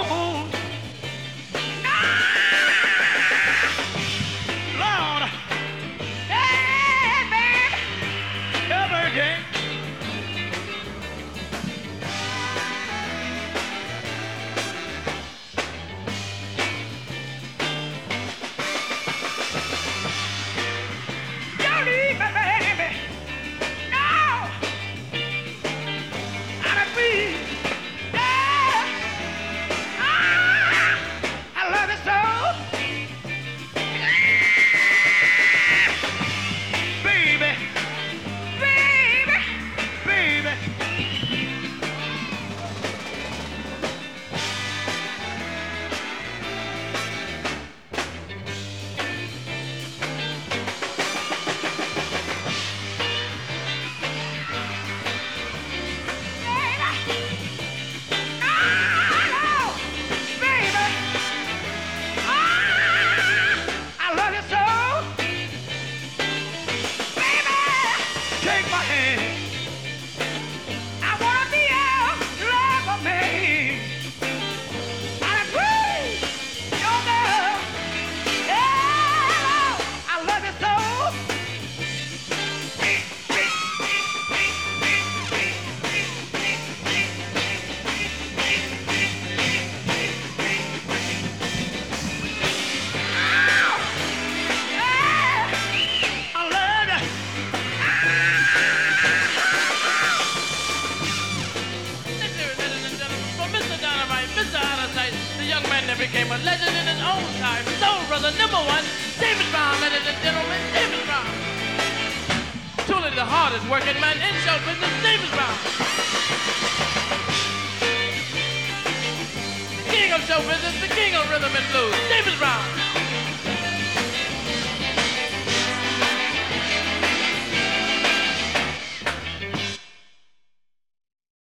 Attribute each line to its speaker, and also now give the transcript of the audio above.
Speaker 1: on. Lord, hey, baby, your birthday. You leave me, baby. No, I'm a free. I love you so. Baby, baby, baby.
Speaker 2: Became a legend in his own time. Soul brother number one, David Brown, ladies and gentlemen, David Brown. Truly the hardest working man in show business, David Brown. The king of show business, the king of rhythm and blues, David